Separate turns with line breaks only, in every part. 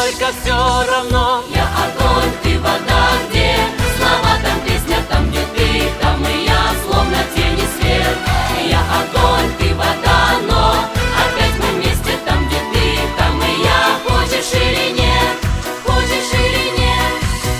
только все равно.
Я огонь, ты вода, где слова, там песня, там где ты, там и я, словно тень и свет. Я огонь, ты вода, но опять мы вместе, там где ты, там и я. Хочешь или нет, хочешь или нет?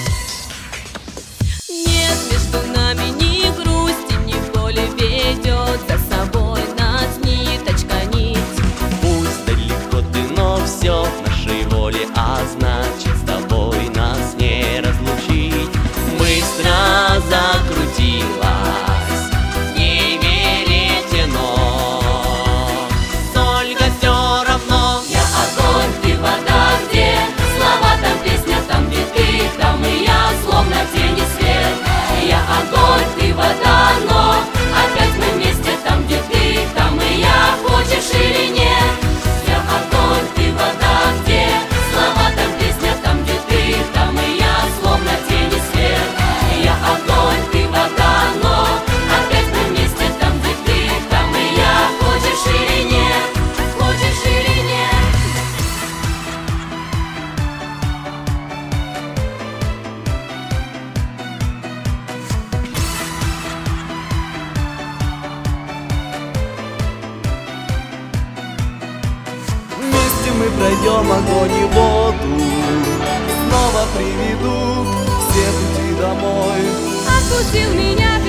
Нет между нами ни грусти, ни боли, ведет за собой нас ниточка, нить.
Пусть далеко ты, но все в нашей воле, а значит с тобой нас не разлучить. Быстро закрутилась в небе веретено, только все равно.
Я огонь, ты вода, где слова, там песня, там где ты, там и я, словно тень и свет. Я огонь, ты вода, но опять мы вместе, там где ты, там и я. Хочешь или нет? Я огонь, ты вода, где слова, там песня, там где ты, там и я, словно тень и свет. Я огонь, ты вода, но опять мы вместе, там где ты, там и я. Хочешь или нет? Хочешь или нет?
Вместе мы пройдем огонь и воду, снова приведу все пути домой.
Отпустил меня